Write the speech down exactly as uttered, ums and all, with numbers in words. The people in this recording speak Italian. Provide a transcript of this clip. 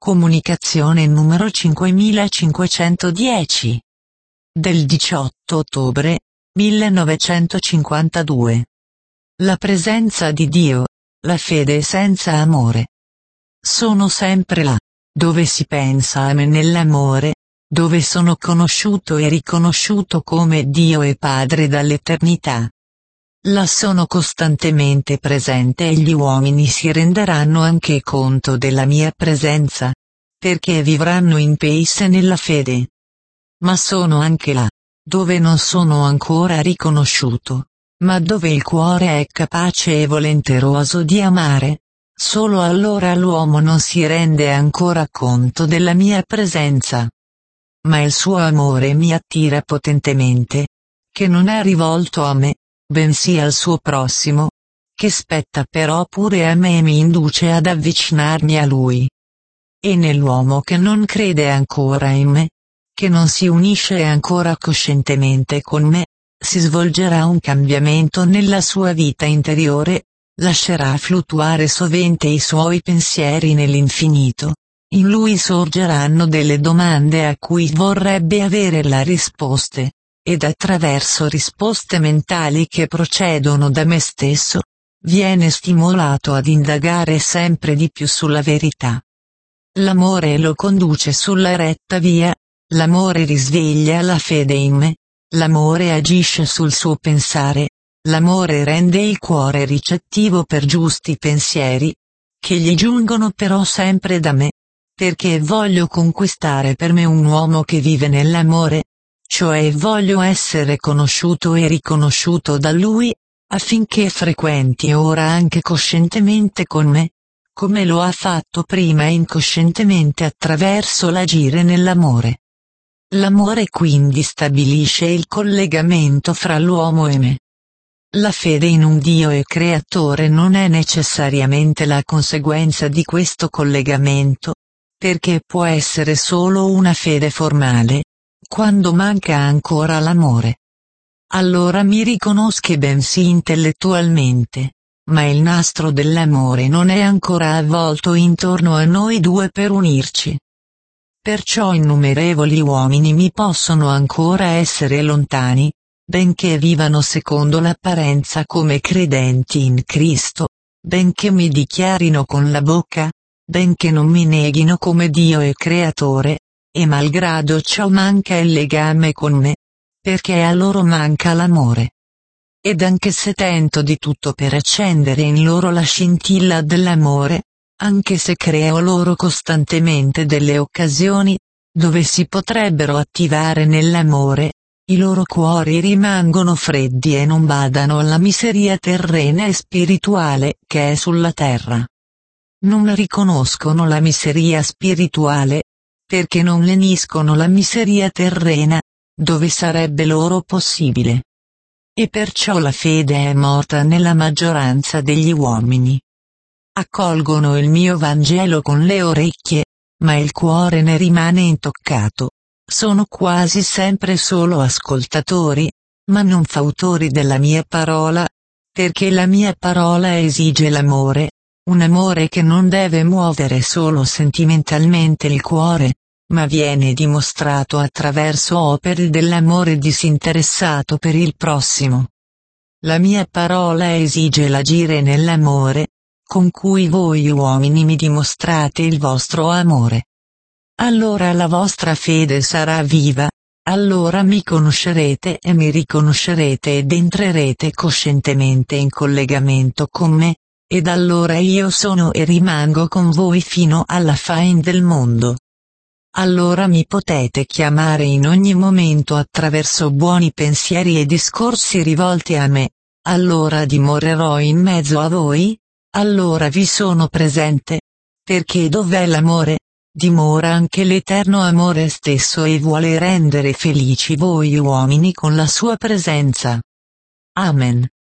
Comunicazione numero cinquemilacinquecentodieci. Del diciotto ottobre millenovecentocinquantadue. La presenza di Dio, la fede senza amore. Sono sempre là, dove si pensa a me nell'amore, dove sono conosciuto e riconosciuto come Dio e Padre dall'eternità. Là sono costantemente presente e gli uomini si renderanno anche conto della mia presenza, perché vivranno in pace nella fede. Ma sono anche là, dove non sono ancora riconosciuto, ma dove il cuore è capace e volenteroso di amare. Solo allora l'uomo non si rende ancora conto della mia presenza. Ma il suo amore mi attira potentemente, che non è rivolto a me, bensì al suo prossimo, che spetta però pure a me e mi induce ad avvicinarmi a lui. E nell'uomo che non crede ancora in me, che non si unisce ancora coscientemente con me, si svolgerà un cambiamento nella sua vita interiore, lascerà fluttuare sovente i suoi pensieri nell'infinito. In lui sorgeranno delle domande a cui vorrebbe avere le risposte, ed attraverso risposte mentali che procedono da me stesso, viene stimolato ad indagare sempre di più sulla verità. L'amore lo conduce sulla retta via, l'amore risveglia la fede in me, l'amore agisce sul suo pensare, l'amore rende il cuore ricettivo per giusti pensieri, che gli giungono però sempre da me, perché voglio conquistare per me un uomo che vive nell'amore, cioè voglio essere conosciuto e riconosciuto da lui, affinché frequenti ora anche coscientemente con me, come lo ha fatto prima incoscientemente attraverso l'agire nell'amore. L'amore quindi stabilisce il collegamento fra l'uomo e me. La fede in un Dio e Creatore non è necessariamente la conseguenza di questo collegamento, perché può essere solo una fede formale, quando manca ancora l'amore. Allora mi riconosco bensì intellettualmente, ma il nastro dell'amore non è ancora avvolto intorno a noi due per unirci. Perciò innumerevoli uomini mi possono ancora essere lontani, benché vivano secondo l'apparenza come credenti in Cristo, benché mi dichiarino con la bocca, benché non mi neghino come Dio e Creatore, e malgrado ciò manca il legame con me, perché a loro manca l'amore. Ed anche se tento di tutto per accendere in loro la scintilla dell'amore, anche se creo loro costantemente delle occasioni, dove si potrebbero attivare nell'amore, i loro cuori rimangono freddi e non badano alla miseria terrena e spirituale che è sulla terra. Non riconoscono la miseria spirituale, perché non leniscono la miseria terrena, dove sarebbe loro possibile. E perciò la fede è morta nella maggioranza degli uomini. Accolgono il mio Vangelo con le orecchie, ma il cuore ne rimane intoccato. Sono quasi sempre solo ascoltatori, ma non fautori della mia parola, perché la mia parola esige l'amore, un amore che non deve muovere solo sentimentalmente il cuore, ma viene dimostrato attraverso opere dell'amore disinteressato per il prossimo. La mia parola esige l'agire nell'amore, con cui voi uomini mi dimostrate il vostro amore. Allora la vostra fede sarà viva, allora mi conoscerete e mi riconoscerete ed entrerete coscientemente in collegamento con me, ed allora io sono e rimango con voi fino alla fine del mondo. Allora mi potete chiamare in ogni momento attraverso buoni pensieri e discorsi rivolti a me, allora dimorerò in mezzo a voi, allora vi sono presente, perché dov'è l'amore? Dimora anche l'eterno amore stesso e vuole rendere felici voi uomini con la sua presenza. Amen.